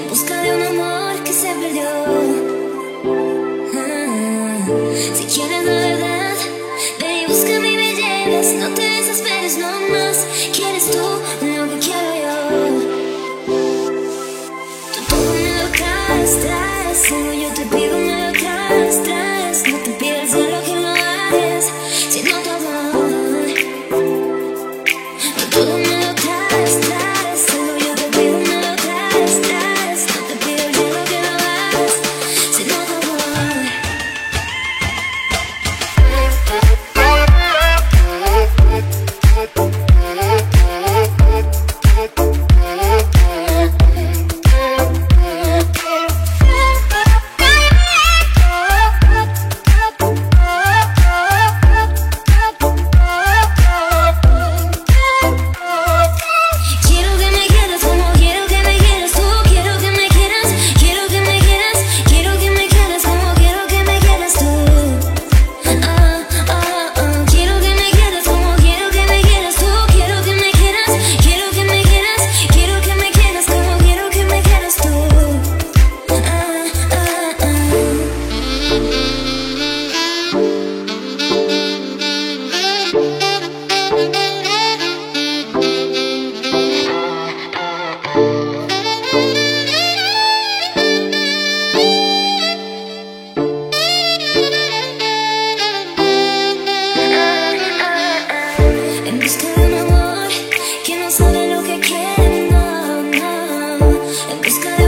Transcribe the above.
busca de un amor que se perdió. Si quieres la verdad, ve y busca mi belleza. No te desesperes, no más. ¿Quieres tú lo que quiero yo? Tú todo me lo castras, solo yo te pido me lo castras. No te pido el cielo que lo hagas, sino tu amor. Tú todo me lo castras, solo yo te pido me lo castras. No te pido el cielo que lo hagas, sino tu amor. Quiero que me quieras como quiero que me quieras tú. Quiero que me quieras, quiero que me quieras. Quiero que me quieras como quiero que me quieras tú. Quiero que me quieras como quiero que me quieras tú. Quiero que me quieras, quiero que me quieras. Quiero que me quieras como quiero que me quieras tú. En busca de un amor que no sabe lo que quiere, no, no. En busca